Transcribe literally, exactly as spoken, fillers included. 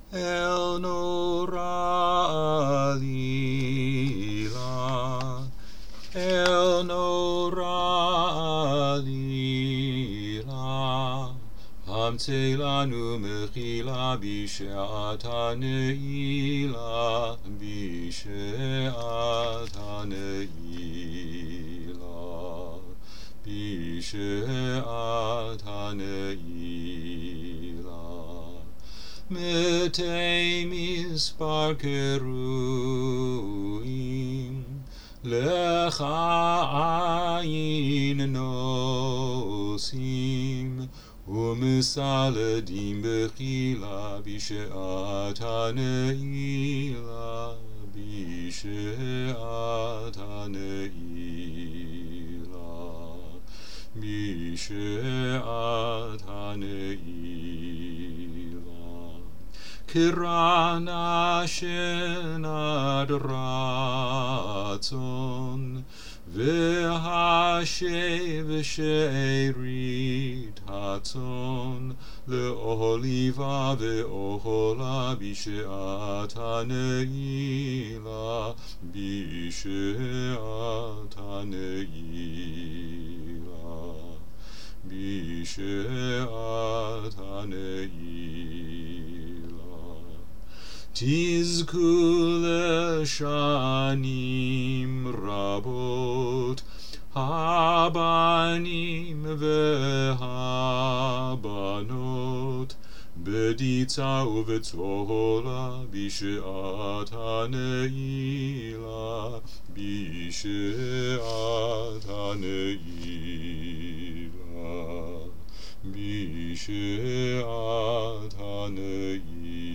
El Nora Lila, El Nora Lila, Hamtze lanu mechila bishe'ata neila, bishe'ata neila, bishe'ata neila. Mete mispar keruim, lecha ayin nosim, u'misaledim bechila bishe'ata neila, bishe'ata neila, bishe'ata neila. Kirana shenad ratzon, v'hashev she'erit hatzon, le'oliva ve'ohola bishe'ata neila, bishe'ata neila, bishe'ata neila. Tizku leshanim rabot, habanim vehabanot, beditza uvetzola bishe'ata neila, bishe'ata neila, bishe'ata neila.